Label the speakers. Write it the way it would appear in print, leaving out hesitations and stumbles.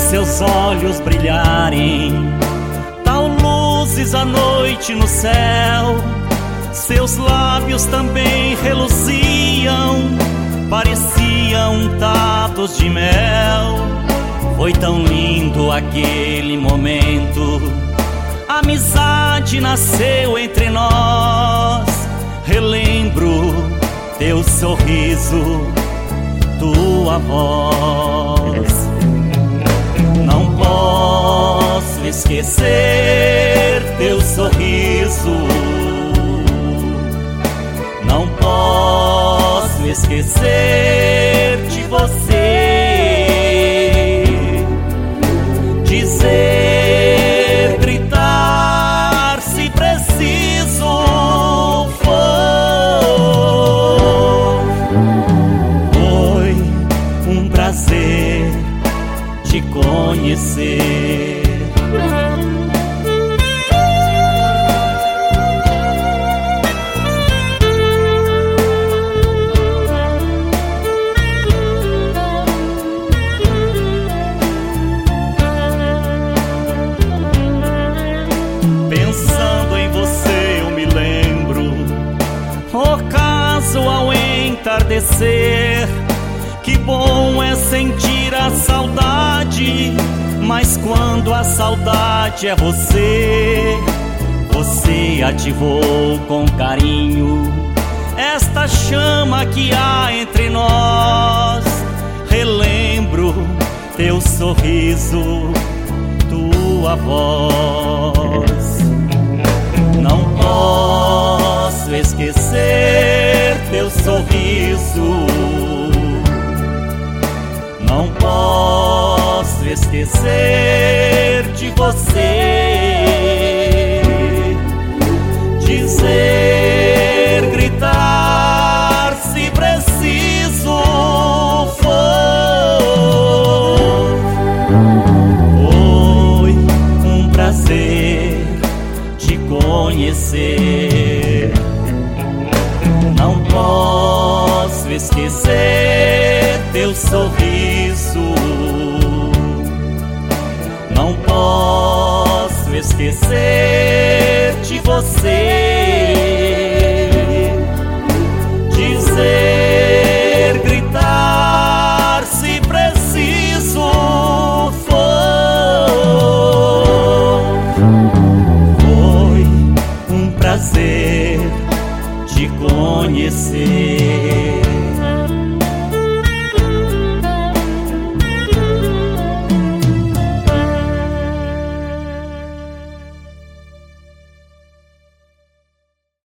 Speaker 1: seus olhos brilharem, tal luzes à noite no céu. Seus lábios também reluziam, pareciam untados de mel. Foi tão lindo aquele momento, amizade nasceu entre nós. Relembro teu sorriso, tua voz. Não posso esquecer teu sorriso, não posso esquecer de você. Dizer, gritar, se preciso for. Foi um prazer te conhecer. Pensando em você eu me lembro, ocaso ao entardecer. Que bom é sentir a saudade, mas quando a saudade é você, você ativou com carinho esta chama que há entre nós. Relembro teu sorriso, tua voz. Não posso esquecer teu sorriso, não posso esquecer de você. Dizer, gritar, se preciso for. Foi um prazer te conhecer. Não posso esquecer teu sorriso, não posso esquecer de você. Dizer, gritar, se preciso for. Foi um prazer te conhecer.